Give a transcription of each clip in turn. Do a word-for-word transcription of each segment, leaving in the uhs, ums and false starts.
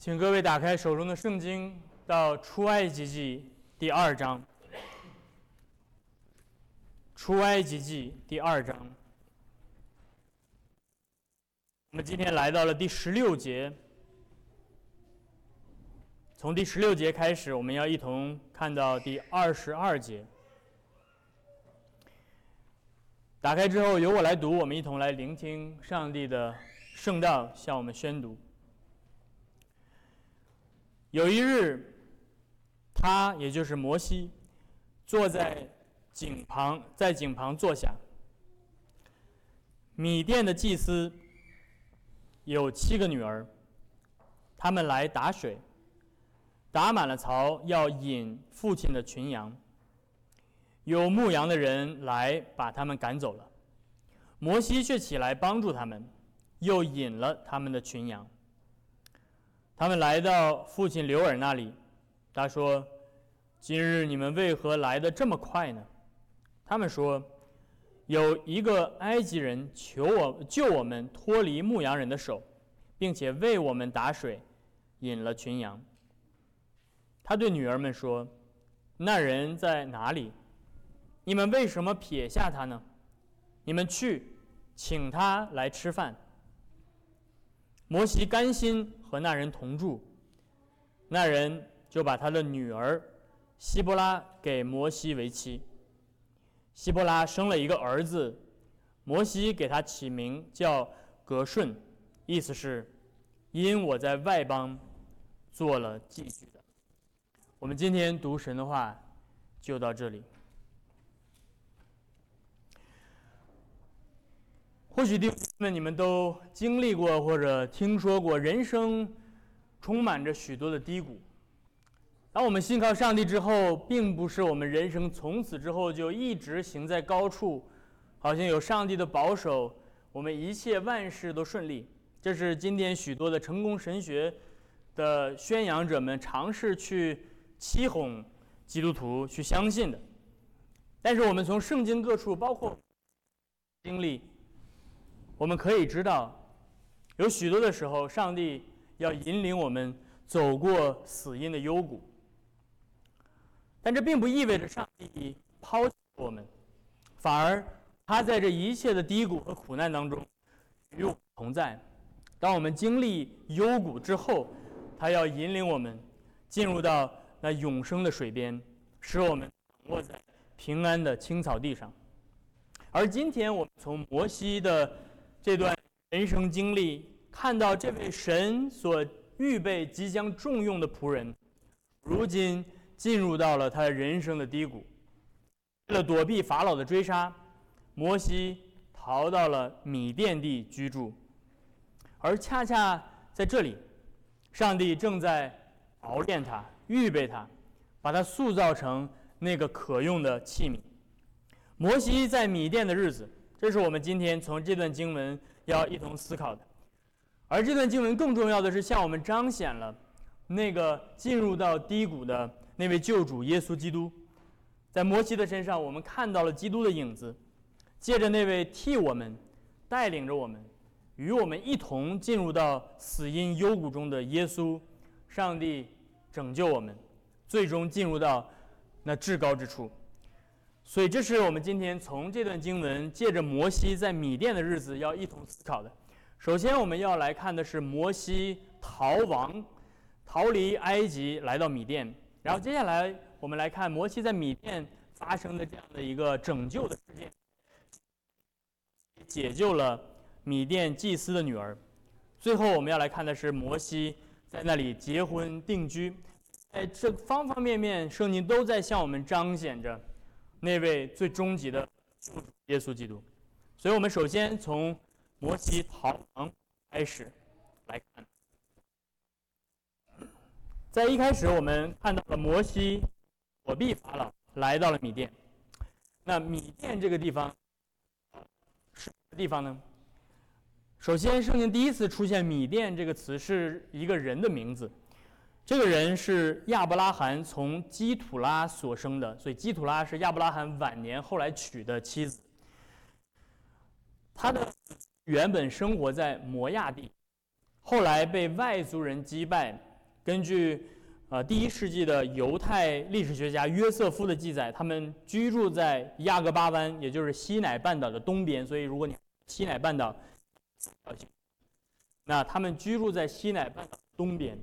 请各位打开手中的圣经，到出埃及记第二章。出埃及记第二章，我们今天来到了第十六节。从第十六节开始，我们要一同看到第二十二节。打开之后，由我来读，我们一同来聆听上帝的圣道向我们宣读。有一日，他也就是摩西，坐在井旁，在井旁坐下。米甸的祭司有七个女儿，他们来打水，打满了槽，要引父亲的群羊。有牧羊的人来把他们赶走了，摩西却起来帮助他们，又引了他们的群羊。他们来到父亲刘尔那里，他说：“今日你们为何来得这么快呢？”他们说：“有一个埃及人求我救我们脱离牧羊人的手，并且为我们打水，引了群羊。”他对女儿们说：“那人在哪里？你们为什么撇下他呢？你们去，请他来吃饭。”摩西甘心和那人同住，那人就把他的女儿希伯拉给摩西为妻。希伯拉生了一个儿子，摩西给他起名叫革顺，意思是因我在外邦做了寄居的。我们今天读神的话就到这里。或许弟兄们你们都经历过或者听说过，人生充满着许多的低谷。当我们信靠上帝之后，并不是我们人生从此之后就一直行在高处，好像有上帝的保守，我们一切万事都顺利。这是今天许多的成功神学的宣扬者们尝试去欺哄基督徒去相信的。但是我们从圣经各处，包括经历，我们可以知道，有许多的时候，上帝要引领我们走过死荫的幽谷。但这并不意味着上帝抛弃我们，反而他在这一切的低谷和苦难当中与我们同在。当我们经历幽谷之后，他要引领我们进入到那永生的水边，使我们躺卧在平安的青草地上。而今天我们从摩西的这段人生经历，看到这位神所预备即将重用的仆人，如今进入到了他人生的低谷。为了躲避法老的追杀，摩西逃到了米甸地居住。而恰恰在这里，上帝正在熬炼他，预备他，把他塑造成那个可用的器皿。摩西在米甸的日子，这是我们今天从这段经文要一同思考的。而这段经文更重要的是向我们彰显了那个进入到低谷的那位救主耶稣基督。在摩西的身上，我们看到了基督的影子，借着那位替我们带领着我们与我们一同进入到死荫幽谷中的耶稣，上帝拯救我们，最终进入到那至高之处。所以这是我们今天从这段经文借着摩西在米甸的日子要一同思考的。首先我们要来看的是摩西逃亡，逃离埃及来到米甸。然后接下来我们来看摩西在米甸发生的这样的一个拯救的事件，解救了米甸祭司的女儿。最后我们要来看的是摩西在那里结婚定居。在这方方面面，圣经都在向我们彰显着那位最终极的救主耶稣基督。所以我们首先从摩西逃亡开始来看。在一开始我们看到了摩西躲避法老，来到了米甸。那米甸这个地方是什么地方呢？首先圣经第一次出现米甸这个词是一个人的名字，这个人是亚伯拉罕从基土拉所生的，所以基土拉是亚伯拉罕晚年后来娶的妻子。他的原本生活在摩亚地，后来被外族人击败， 根据呃第一世纪的犹太历史学家约瑟夫的记载，他们居住在亚格巴湾，也就是西乃半岛的东边。所以，如果你西乃半岛，那他们居住在西乃半岛东边，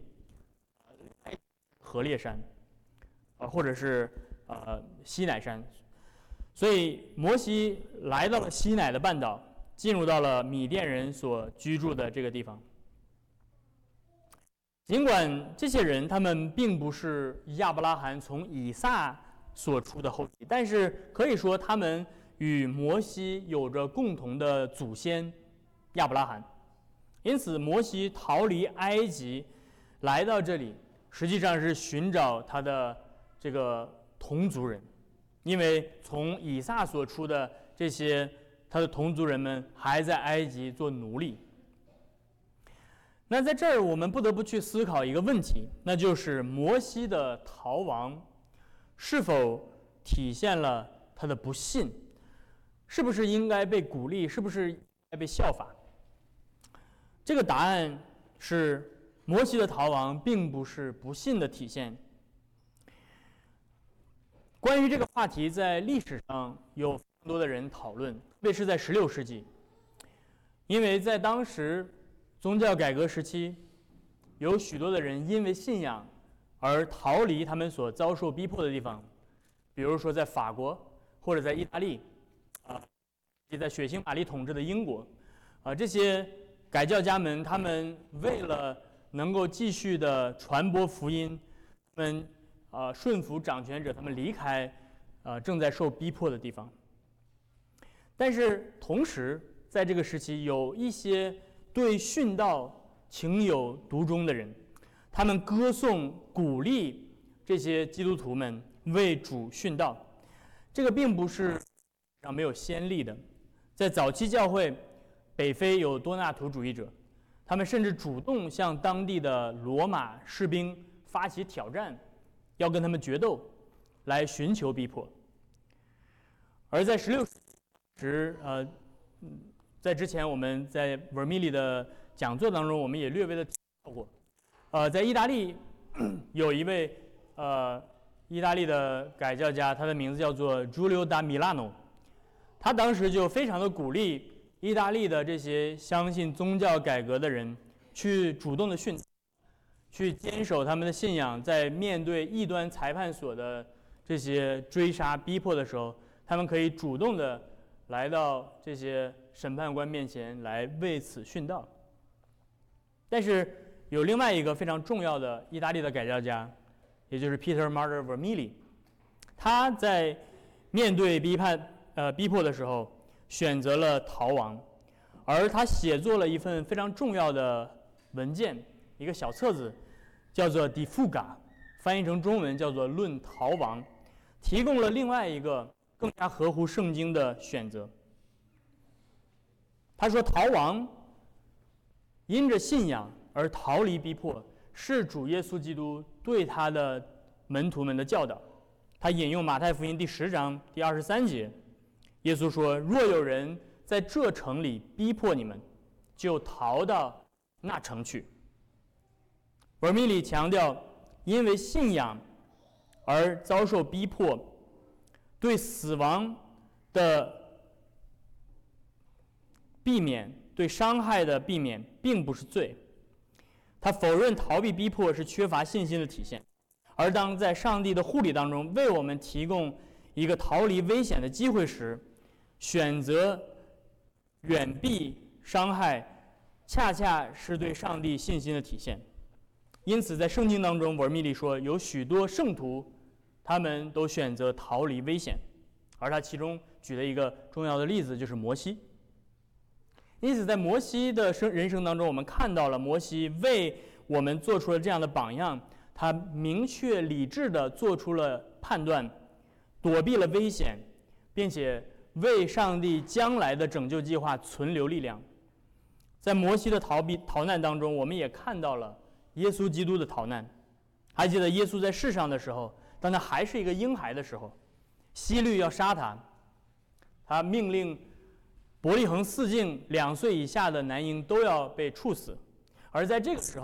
何烈山，呃，或者是呃西乃山。所以，摩西来到了西乃的半岛，进入到了米甸人所居住的这个地方。尽管这些人他们并不是亚伯拉罕从以撒所出的后裔，但是可以说他们与摩西有着共同的祖先亚伯拉罕。因此，摩西逃离埃及来到这里，实际上是寻找他的这个同族人，因为从以撒所出的这些他的同族人们还在埃及做奴隶。那在这儿，我们不得不去思考一个问题，那就是摩西的逃亡是否体现了他的不信？是不是应该被鼓励？是不是应该被效法？这个答案是，摩西的逃亡并不是不信的体现。关于这个话题，在历史上有非常多的人讨论，特别是在十六世纪，因为在当时宗教改革时期，有许多的人因为信仰而逃离他们所遭受逼迫的地方，比如说在法国或者在意大利，啊，也在血腥玛丽统治的英国，啊，这些改教家们，他们为了能够继续的传播福音，他们啊顺服掌权者，他们离开啊正在受逼迫的地方。但是同时，在这个时期，有一些对殉道情有独钟的人，他们歌颂、鼓励这些基督徒们为主殉道。这个并不是让没有先例的，在早期教会，北非有多纳图主义者，他们甚至主动向当地的罗马士兵发起挑战，要跟他们决斗，来寻求逼迫。而在十六世纪时，呃。在之前我们在文米里的讲座当中，我们也略微的提到过。呃，在意大利有一位呃意大利的改教家，他的名字叫做 Giulio da Milano， 他当时就非常的鼓励意大利的这些相信宗教改革的人去主动的殉道，去坚守他们的信仰，在面对异端裁判所的这些追杀逼迫的时候，他们可以主动的来到这些审判官面前来为此殉道。但是有另外一个非常重要的意大利的改教家，也就是 Peter Martyr Vermigli， 他在面对逼判呃逼迫的时候选择了逃亡，而他写作了一份非常重要的文件，一个小册子，叫做 De Fuga， 翻译成中文叫做《论逃亡》，提供了另外一个更加合乎圣经的选择。他说，逃亡因着信仰而逃离逼迫，是主耶稣基督对他的门徒们的教导。他引用马太福音第十章第二十三节，耶稣说，若有人在这城里逼迫你们，就逃到那城去。文米里强调，因为信仰而遭受逼迫，对死亡的避免，对伤害的避免并不是罪。他否认逃避逼迫是缺乏信心的体现，而当在上帝的护理当中为我们提供一个逃离危险的机会时，选择远避伤害，恰恰是对上帝信心的体现。因此在圣经当中，文米里说，有许多圣徒他们都选择逃离危险，而他其中举了一个重要的例子，就是摩西。因此在摩西的人生当中，我们看到了摩西为我们做出了这样的榜样，他明确理智地做出了判断，躲避了危险，并且为上帝将来的拯救计划存留力量。在摩西的逃避逃难当中，我们也看到了耶稣基督的逃难。还记得耶稣在世上的时候，当他还是一个婴孩的时候，希律要杀他，他命令伯利恒四境两岁以下的男婴都要被处死。而在这个时候，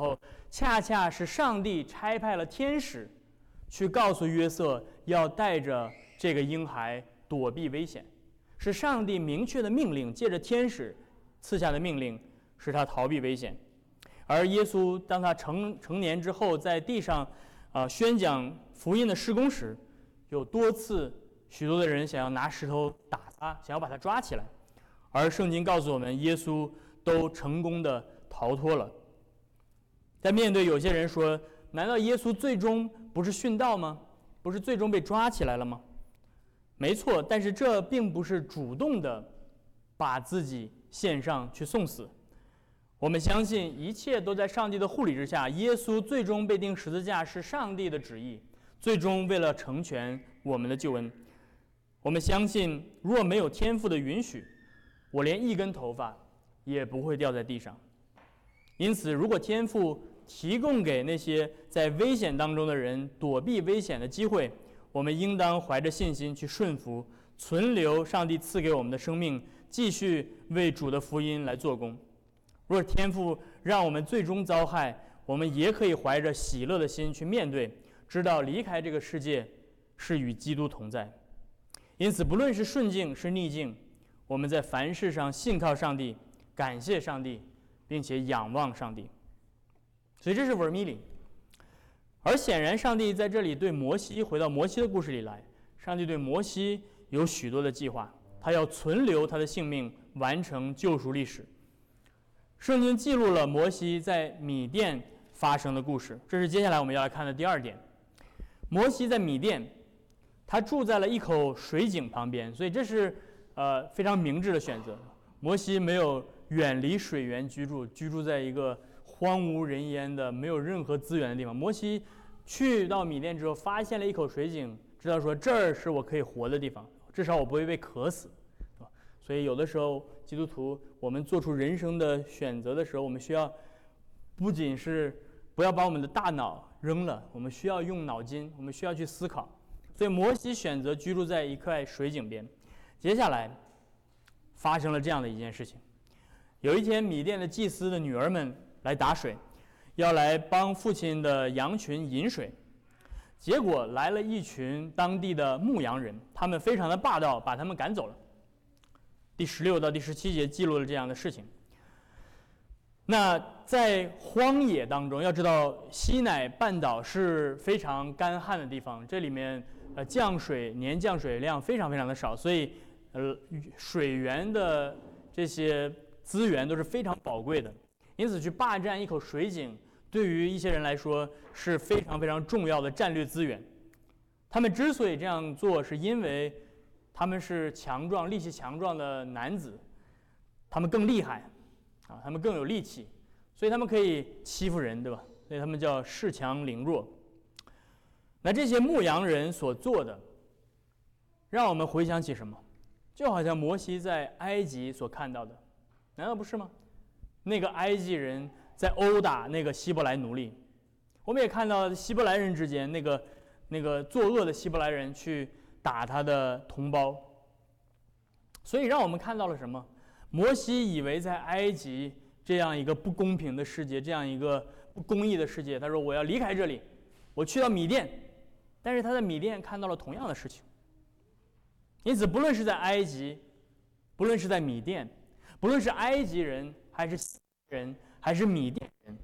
恰恰是上帝差派了天使去告诉约瑟要带着这个婴孩躲避危险，是上帝明确的命令，借着天使赐下的命令，使他逃避危险。而耶稣当他成成年之后，在地上啊、呃、宣讲福音的事工时，有多次许多的人想要拿石头打他，想要把他抓起来，而圣经告诉我们，耶稣都成功的逃脱了。在面对有些人说，难道耶稣最终不是殉道吗？不是最终被抓起来了吗？没错，但是这并不是主动的把自己献上去送死。我们相信一切都在上帝的护理之下，耶稣最终被钉十字架是上帝的旨意，最终为了成全我们的救恩。我们相信，若没有天父的允许，我连一根头发也不会掉在地上。因此，如果天父提供给那些在危险当中的人躲避危险的机会，我们应当怀着信心去顺服，存留上帝赐给我们的生命，继续为主的福音来做工。若天父让我们最终遭害，我们也可以怀着喜乐的心去面对，知道离开这个世界是与基督同在。因此，不论是顺境是逆境，我们在凡事上信靠上帝，感谢上帝，并且仰望上帝。所以这是 vermili。 而显然上帝在这里对摩西，回到摩西的故事里来，上帝对摩西有许多的计划，他要存留他的性命，完成救赎历史。圣经记录了摩西在米甸发生的故事，这是接下来我们要来看的第二点。摩西在米甸，他住在了一口水井旁边，所以这是呃非常明智的选择。摩西没有远离水源居住，居住在一个荒无人烟的没有任何资源的地方。摩西去到米甸之后，发现了一口水井，知道说这儿是我可以活的地方，至少我不会被渴死。所以有的时候基督徒我们做出人生的选择的时候，我们需要不仅是不要把我们的大脑扔了，我们需要用脑筋，我们需要去思考。所以摩西选择居住在一块水井边。接下来发生了这样的一件事情。有一天，米甸的祭司的女儿们来打水，要来帮父亲的羊群饮水，结果来了一群当地的牧羊人，他们非常的霸道，把他们赶走了。第十六到第十七节记录了这样的事情。那在荒野当中，要知道西乃半岛是非常干旱的地方，这里面呃降水年降水量非常非常的少，所以呃水源的这些资源都是非常宝贵的。因此去霸占一口水井，对于一些人来说是非常非常重要的战略资源。他们之所以这样做，是因为他们是强壮、力气强壮的男子，他们更厉害，啊，他们更有力气，所以他们可以欺负人，对吧？所以他们叫恃强凌弱。那这些牧羊人所做的，让我们回想起什么？就好像摩西在埃及所看到的，难道不是吗？那个埃及人在殴打那个希伯来奴隶，我们也看到希伯来人之间那个那个作恶的希伯来人去打他的同胞。所以让我们看到了什么？摩西以为在埃及这样一个不公平的世界，这样一个不公义的世界，他说我要离开这里，我去到米甸。但是他在米甸看到了同样的事情。因此不论是在埃及，不论是在米甸，不论是埃及人还是希伯来人还是米甸人，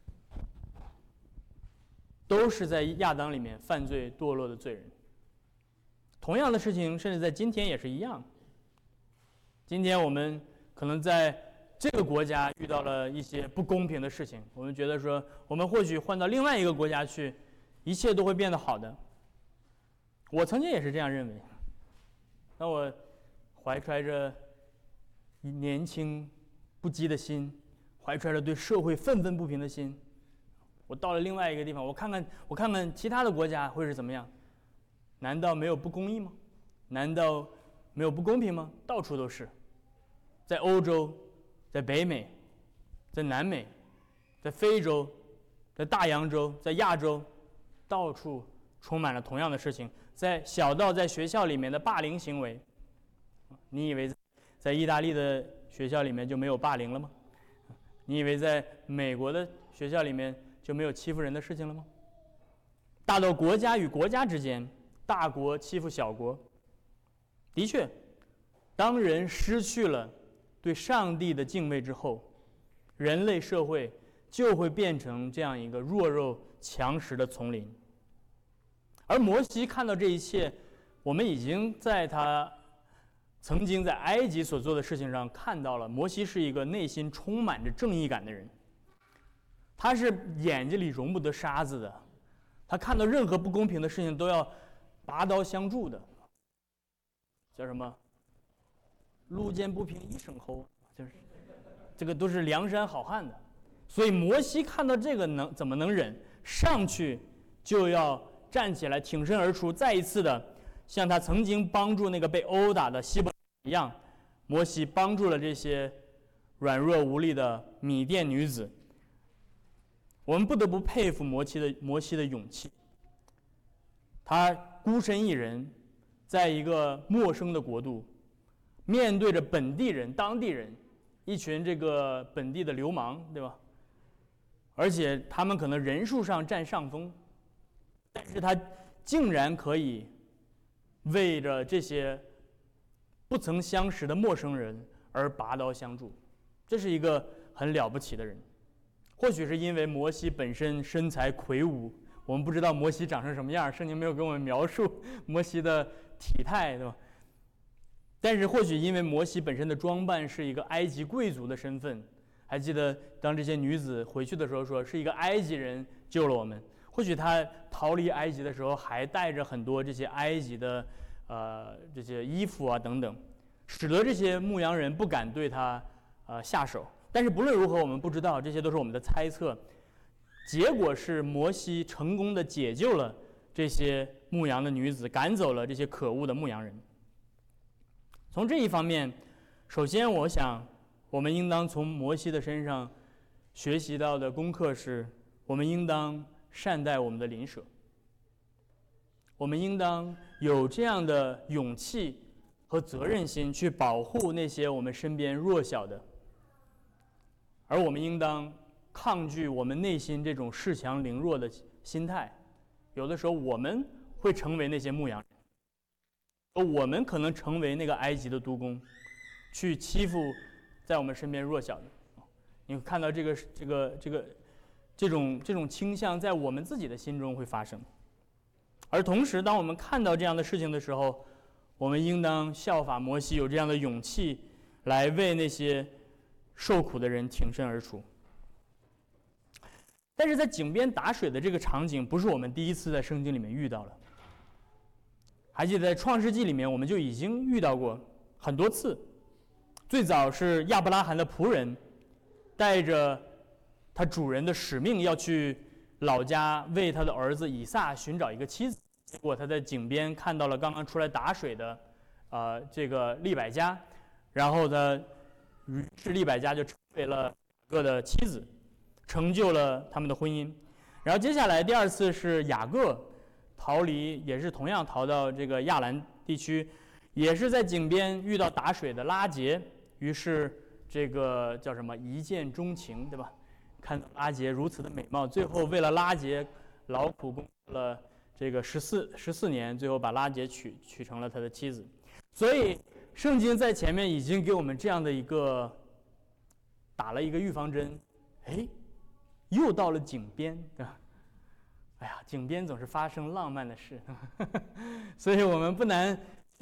都是在亚当里面犯罪堕落的罪人。同样的事情甚至在今天也是一样。今天我们可能在这个国家遇到了一些不公平的事情，我们觉得说我们或许换到另外一个国家去，一切都会变得好的。我曾经也是这样认为。当我怀揣着年轻不羁的心，怀揣着对社会愤愤不平的心，我到了另外一个地方，我看看我看看其他的国家会是怎么样。难道没有不公义吗？难道没有不公平吗？到处都是。在欧洲，在北美，在南美，在非洲，在大洋洲，在亚洲，到处充满了同样的事情。在小到在学校里面的霸凌行为，你以为在意大利的学校里面就没有霸凌了吗？你以为在美国的学校里面就就没有欺负人的事情了吗？大到国家与国家之间，大国欺负小国。的确，当人失去了对上帝的敬畏之后，人类社会就会变成这样一个弱肉强食的丛林。而摩西看到这一切，我们已经在他曾经在埃及所做的事情上看到了，摩西是一个内心充满着正义感的人。他是眼睛里容不得沙子的，他看到任何不公平的事情都要拔刀相助的，叫什么？路见不平一声吼，就是这个都是梁山好汉的。所以摩西看到这个能怎么能忍？上去就要站起来，挺身而出，再一次的像他曾经帮助那个被殴打的希伯来一样，摩西帮助了这些软弱无力的米甸女子。我们不得不佩服摩西的摩西的勇气。他孤身一人，在一个陌生的国度，面对着本地人、当地人，一群这个本地的流氓，对吧？而且他们可能人数上占上风，但是他竟然可以为着这些不曾相识的陌生人而拔刀相助，这是一个很了不起的人。或许是因为摩西本身身材魁梧，我们不知道摩西长成什么样，圣经没有给我们描述摩西的体态，对吧？但是或许因为摩西本身的装扮是一个埃及贵族的身份，还记得当这些女子回去的时候说是一个埃及人救了我们。或许他逃离埃及的时候还带着很多这些埃及的呃这些衣服啊等等，使得这些牧羊人不敢对他呃下手。但是不论如何，我们不知道，这些都是我们的猜测。结果是摩西成功的解救了这些牧羊的女子，赶走了这些可恶的牧羊人。从这一方面，首先我想我们应当从摩西的身上学习到的功课是，我们应当善待我们的邻舍，我们应当有这样的勇气和责任心去保护那些我们身边弱小的，而我们应当抗拒我们内心这种恃强凌弱的心态。有的时候我们会成为那些牧羊人，我们可能成为那个埃及的督工，去欺负在我们身边弱小的。你会看到这个这个这个这种这种倾向在我们自己的心中会发生。而同时，当我们看到这样的事情的时候，我们应当效法摩西，有这样的勇气来为那些受苦的人挺身而出。但是在井边打水的这个场景，不是我们第一次在圣经里面遇到了。还记得在创世纪里面，我们就已经遇到过很多次。最早是亚伯拉罕的仆人带着他主人的使命要去老家为他的儿子以撒寻找一个妻子，结果他在井边看到了刚刚出来打水的呃这个利百加，然后他于是利百加就成为了雅各的妻子，成就了他们的婚姻。然后接下来第二次是雅各逃离，也是同样逃到这个亚兰地区，也是在井边遇到打水的拉结，于是这个叫什么一见钟情，对吧？看到拉结如此的美貌，最后为了拉结劳苦工作了这个十四十四年，最后把拉结娶娶成了他的妻子。所以圣经在前面已经给我们这样的一个打了一个预防针，哎，又到了井边，对吧？哎呀，井边总是发生浪漫的事，所以我们不难，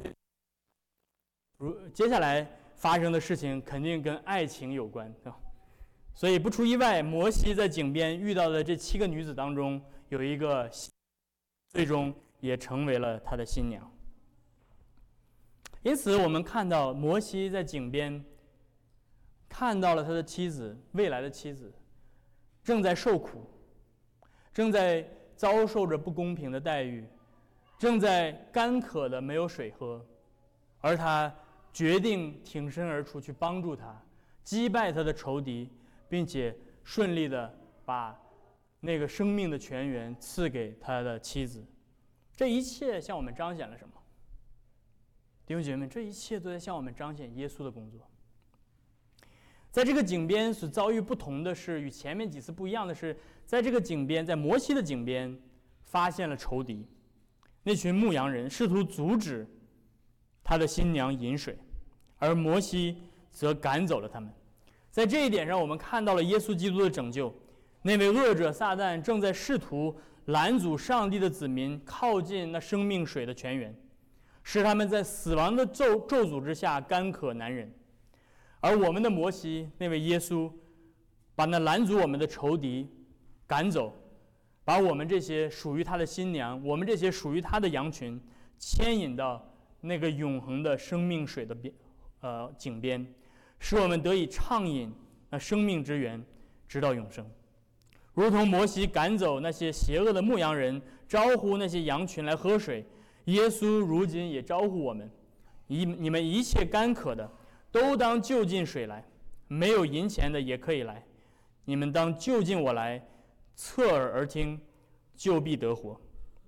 如接下来发生的事情肯定跟爱情有关，对吧？所以不出意外，摩西在井边遇到的这七个女子当中，有一个最终也成为了他的新娘。因此，我们看到摩西在井边看到了他的妻子，未来的妻子，正在受苦，正在遭受着不公平的待遇，正在干渴的没有水喝，而他决定挺身而出去帮助他，击败他的仇敌，并且顺利的把那个生命的泉源赐给他的妻子。这一切向我们彰显了什么？弟兄姐妹们，这一切都在向我们彰显耶稣的工作。 在这个井边所遭遇不同的是，与前面几次不一样的是，在这个井边，在摩西的井边发现了仇敌，那群牧羊人试图阻止他的新娘饮水，而摩西则赶走了他们。在这一点上，我们看到了耶稣基督的拯救。那位恶者撒旦正在试图拦阻上帝的子民靠近那生命水的泉源，使他们在死亡的咒咒诅之下干渴难忍。而我们的摩西，那位耶稣，把那拦阻我们的仇敌赶走，把我们这些属于他的新娘，我们这些属于他的羊群，牵引到那个永恒的生命水的边，呃井边，使我们得以畅饮那生命之源，直到永生。如同摩西赶走那些邪恶的牧羊人，招呼那些羊群来喝水，耶稣如今也招呼我们：一你们一切干渴的，都当就近水来；没有银钱的也可以来，你们当就近我来，侧耳而听，就必得活。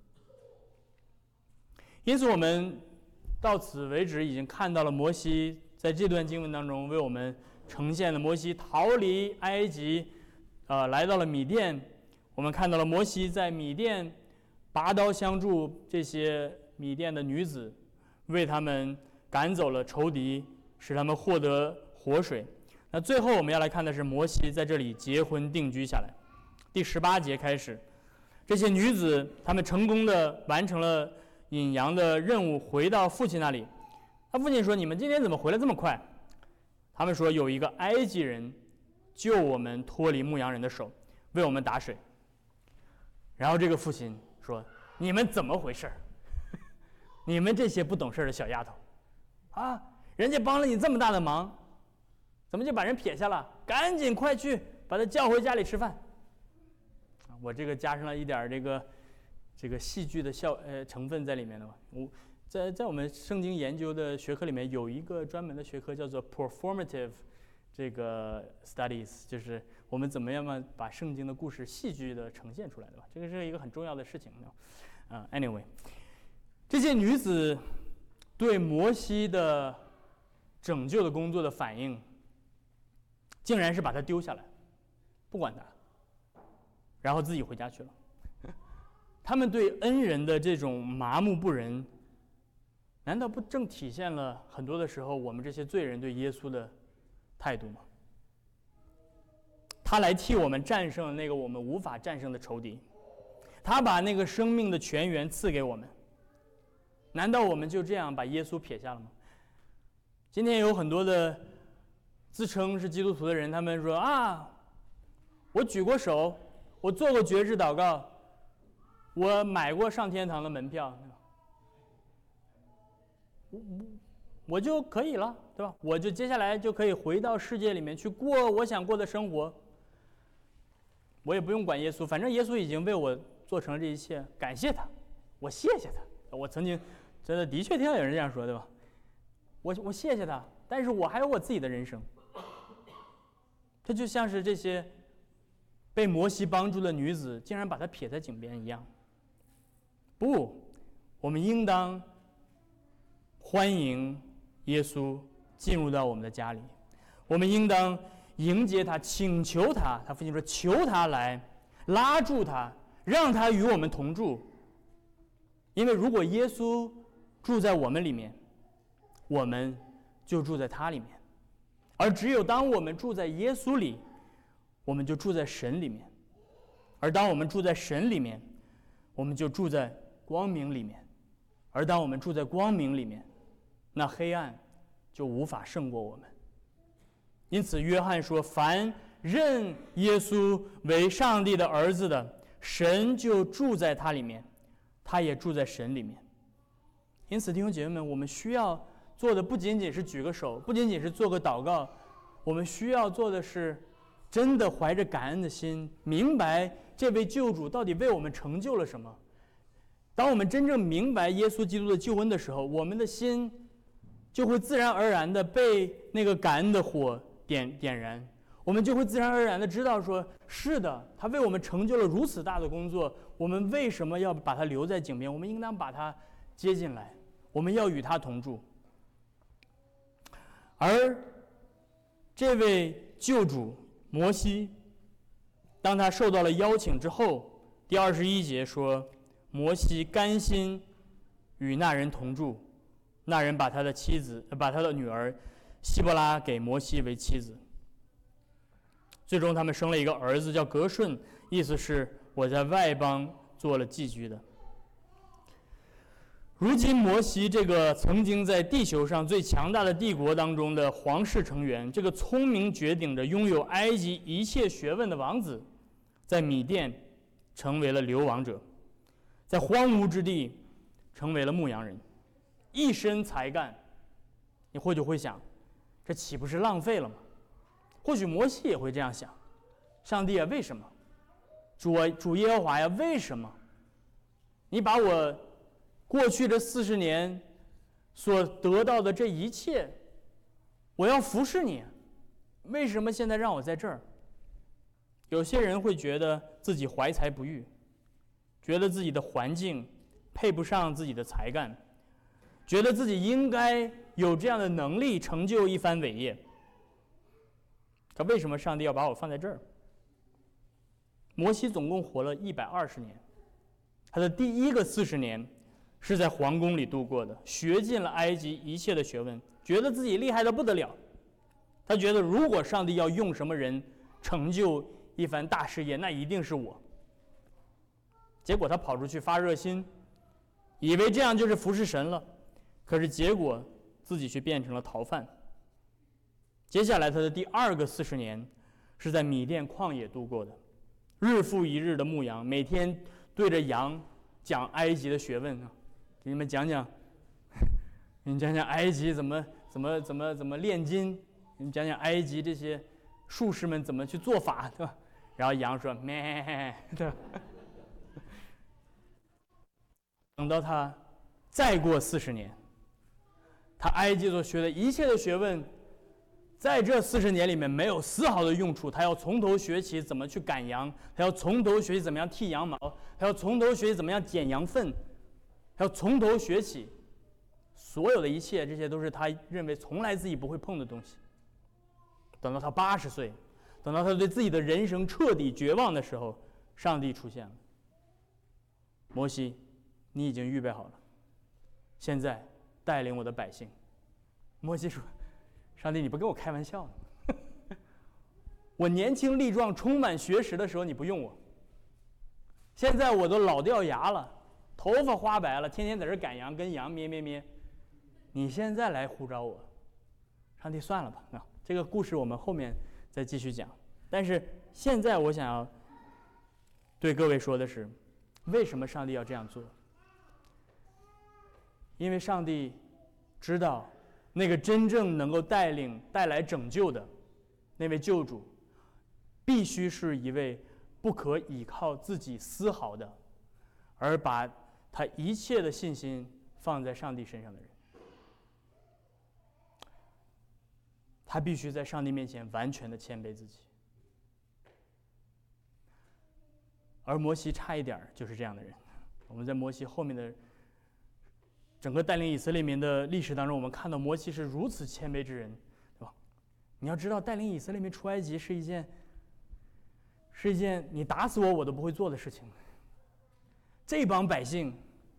因此，我们到此为止已经看到了摩西在这段经文当中为我们呈现了摩西逃离埃及，呃，来到了米甸。我们看到了摩西在米甸拔刀相助这些米甸的女子，为他们赶走了仇敌，使他们获得活水。那最后我们要来看的是摩西在这里结婚定居下来。第十八节开始，这些女子她们成功的完成了引羊的任务，回到父亲那里。他父亲说：“你们今天怎么回来这么快？”他们说：“有一个埃及人救我们脱离牧羊人的手，为我们打水。”然后这个父亲说：“你们怎么回事？你们这些不懂事的小丫头啊！人家帮了你这么大的忙，怎么就把人撇下了？赶紧快去把他叫回家里吃饭。”我这个加上了一点这个这个戏剧的效呃成分在里面的吧。我在在我们圣经研究的学科里面有一个专门的学科叫做 performative 这个 studies， 就是我们怎么样嘛把圣经的故事戏剧的呈现出来的吧。这个是一个很重要的事情。啊、uh, ，anyway， 这些女子对摩西的拯救的工作的反应，竟然是把他丢下来，不管他。然后自己回家去了。他们对恩人的这种麻木不仁，难道不正体现了很多的时候我们这些罪人对耶稣的态度吗？他来替我们战胜那个我们无法战胜的仇敌，他把那个生命的泉源赐给我们，难道我们就这样把耶稣撇下了吗？今天有很多的自称是基督徒的人，他们说啊，我举过手，我做过决志祷告，我买过上天堂的门票，我我就可以了，对吧？我就接下来就可以回到世界里面去过我想过的生活，我也不用管耶稣，反正耶稣已经为我做成了这一切，感谢他，我谢谢他。我曾经真的的确听到有人这样说，对吧？我我谢谢他，但是我还有我自己的人生。这就像是这些被摩西帮助的女子竟然把他撇在井边一样。不，我们应当欢迎耶稣进入到我们的家里，我们应当迎接他，请求他。他父亲说：“求他来，拉住他，让他与我们同住。”因为如果耶稣住在我们里面，我们就住在他里面。而只有当我们住在耶稣里，我们就住在神里面。而当我们住在神里面，我们就住在光明里面。而当我们住在光明里面，那黑暗就无法胜过我们。因此约翰说，凡认耶稣为上帝的儿子的，神就住在他里面，他也住在神里面。因此弟兄姐妹们，我们需要做的不仅仅是举个手，不仅仅是做个祷告，我们需要做的是真的怀着感恩的心，明白这位救主到底为我们成就了什么。当我们真正明白耶稣基督的救恩的时候，我们的心就会自然而然的被那个感恩的火点点燃，我们就会自然而然的知道说，是的，他为我们成就了如此大的工作，我们为什么要把他留在井边？我们应当把他接进来，我们要与他同住。而这位救主摩西，当他受到了邀请之后，第二十一节说，摩西甘心与那人同住，那人把他的妻子，把他的女儿希伯拉给摩西为妻子。最终他们生了一个儿子叫革顺，意思是我在外邦做了寄居的。如今摩西这个曾经在地球上最强大的帝国当中的皇室成员，这个聪明绝顶着拥有埃及一切学问的王子，在米甸成为了流亡者，在荒芜之地成为了牧羊人，一身才干。你或许会想，这岂不是浪费了吗？或许摩西也会这样想，上帝啊，为什么？主啊，主耶和华呀，为什么？你把我过去这四十年所得到的这一切，我要服侍你，为什么现在让我在这儿？有些人会觉得自己怀才不遇，觉得自己的环境配不上自己的才干，觉得自己应该有这样的能力成就一番伟业。可为什么上帝要把我放在这儿？摩西总共活了一百二十年，他的第一个四十年是在皇宫里度过的，学尽了埃及一切的学问，觉得自己厉害得不得了。他觉得如果上帝要用什么人成就一番大事业，那一定是我。结果他跑出去发热心，以为这样就是服侍神了，可是结果自己却变成了逃犯。接下来他的第二个四十年是在米甸旷野度过的，日复一日的牧羊，每天对着羊讲埃及的学问啊，给你们讲讲，给你讲讲埃及怎么怎么怎么怎么炼金，给你讲讲埃及这些术士们怎么去做法，对吧？然后羊说咩，对吧？等到他再过四十年，他埃及所学的一切的学问，在这四十年里面没有丝毫的用处。他要从头学起怎么去赶羊，他要从头学习怎么样剃羊毛，他要从头学习怎么样捡羊粪，他要从头学起。所有的一切，这些都是他认为从来自己不会碰的东西。等到他八十岁，等到他对自己的人生彻底绝望的时候，上帝出现了。摩西，你已经预备好了，现在带领我的百姓。摩西说，上帝，你不跟我开玩笑呢？我年轻力壮充满学识的时候你不用我，现在我都老掉牙了，头发花白了，天天在这赶羊，跟羊咩咩咩，你现在来呼召我，上帝算了吧。那这个故事我们后面再继续讲，但是现在我想要对各位说的是，为什么上帝要这样做？因为上帝知道那个真正能够带领带来拯救的那位救主，必须是一位不可依靠自己丝毫的，而把他一切的信心放在上帝身上的人。他必须在上帝面前完全的谦卑自己。而摩西差一点就是这样的人。我们在摩西后面的整个带领以色列民的历史当中，我们看到摩西是如此谦卑之人，对吧？你要知道，带领以色列民出埃及是一件是一件你打死我我都不会做的事情。这帮百姓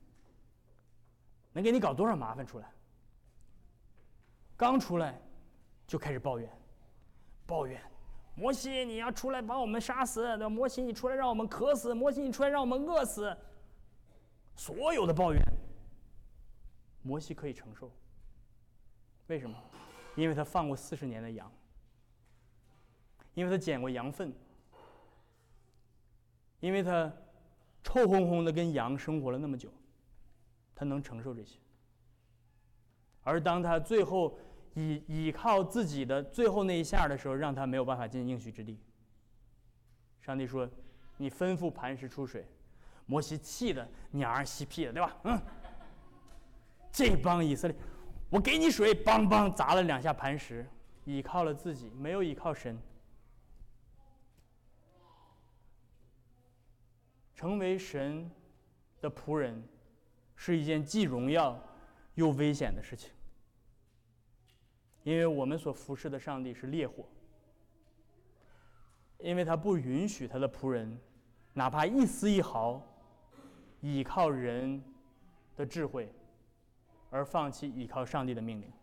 能给你搞多少麻烦出来？刚出来就开始抱怨，抱怨摩西，你要出来把我们杀死，对吧？摩西，你出来让我们渴死，摩西，你出来让我们饿死。所有的抱怨摩西可以承受，为什么？因为他放过四十年的羊，因为他捡过羊粪，因为他臭烘烘的跟羊生活了那么久，他能承受这些。而当他最后以依靠自己的最后那一下的时候，让他没有办法进应许之地。上帝说：“你吩咐磐石出水。”摩西气得娘儿吸屁了，对吧？嗯。这帮以色列，我给你水，梆梆砸了两下磐石，依靠了自己，没有依靠神。成为神的仆人，是一件既荣耀又危险的事情。因为我们所服侍的上帝是烈火， 因为他不允许他的仆人哪怕一丝一毫倚靠人的智慧，而放弃倚靠上帝的命令。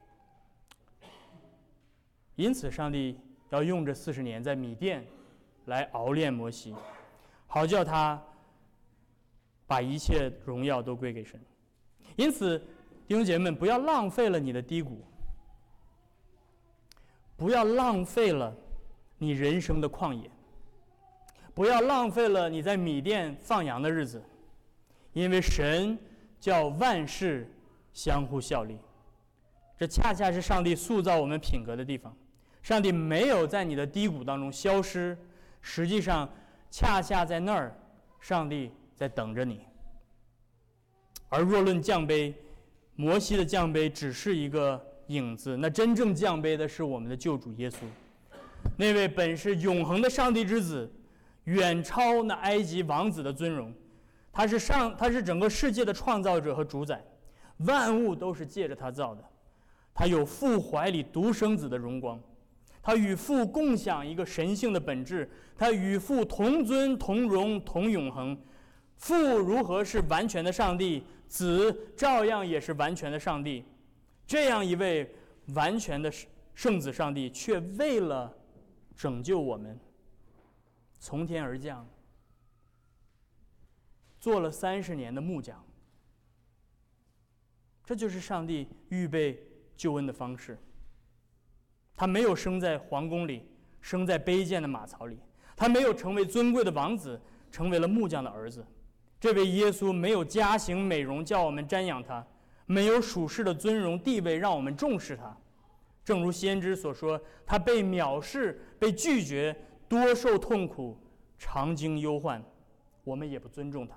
因此，上帝要用这四十年在米甸来熬炼摩西，好叫他把一切荣耀都归给神。因此，弟兄姐妹们，不要浪费了你的低谷，不要浪费了你人生的旷野，不要浪费了你在米甸放羊的日子，因为神叫万事相互效力。这恰恰是上帝塑造我们品格的地方。上帝没有在你的低谷当中消失，实际上恰恰在那儿，上帝在等着你。而若论降杯，摩西的降杯只是一个影子，那真正降杯的是我们的救主耶稣，那位本是永恒的上帝之子，远超那埃及王子的尊荣。他是上，他是整个世界的创造者和主宰，万物都是借着他造的。他有父怀里独生子的荣光，他与父共享一个神性的本质，他与父同尊同荣同永恒。父如何是完全的上帝，子照样也是完全的上帝。这样一位完全的圣子上帝，却为了拯救我们，从天而降，做了三十年的木匠。这就是上帝预备救恩的方式。他没有生在皇宫里，生在卑贱的马槽里；他没有成为尊贵的王子，成为了木匠的儿子。这位耶稣没有家形美容叫我们瞻仰他，没有属世的尊荣地位让我们重视他。正如先知所说，他被藐视，被拒绝，多受痛苦，常经忧患，我们也不尊重他。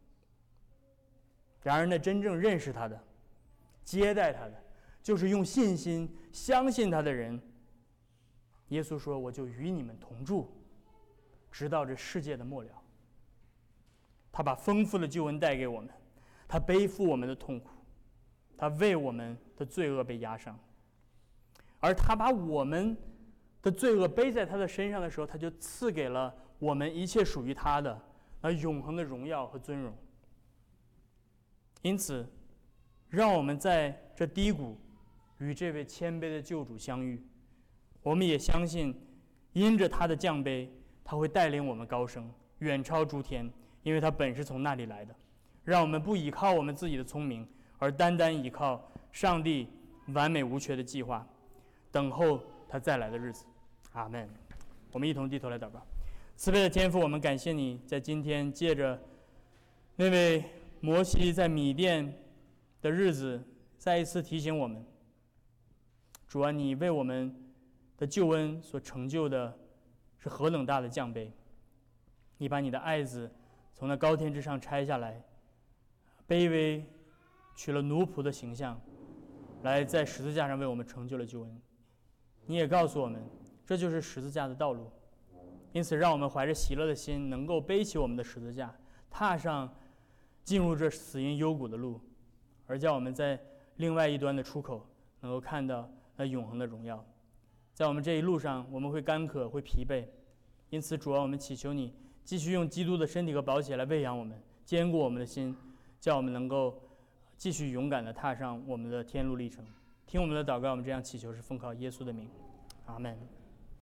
然而那真正认识他的，接待他的，就是用信心相信他的人。耶稣说，我就与你们同住，直到这世界的末了。他把丰富的救恩带给我们，他背负我们的痛苦，他为我们的罪恶被压伤，而他把我们的罪恶背在他的身上的时候，他就赐给了我们一切属于他的那永恒的荣耀和尊荣。因此，让我们在这低谷与这位谦卑的救主相遇。我们也相信，因着他的降卑，他会带领我们高升，远超诸天，因为他本是从那里来的。让我们不依靠我们自己的聪明，而单单依靠上帝完美无缺的计划，等候他再来的日子。阿们。我们一同低头来祷告。慈悲的天父，我们感谢你在今天借着那位摩西在米甸的日子，再一次提醒我们，主啊，你为我们的救恩所成就的是何等大的降卑！你把你的爱子从那高天之上拆下来，卑微取了奴仆的形象，来在十字架上为我们成就了救恩。你也告诉我们，这就是十字架的道路。因此，让我们怀着喜乐的心，能够背起我们的十字架，踏上进入这死荫幽谷的路，而叫我们在另外一端的出口能够看到那永恒的荣耀。在我们这一路上，我们会干渴，会疲惫，因此主啊，我们祈求你继续用基督的身体和宝血来喂养我们，坚固我们的心，叫我们能够继续勇敢地踏上我们的天路历程。听我们的祷告，我们这样祈求是奉靠耶稣的名，阿们。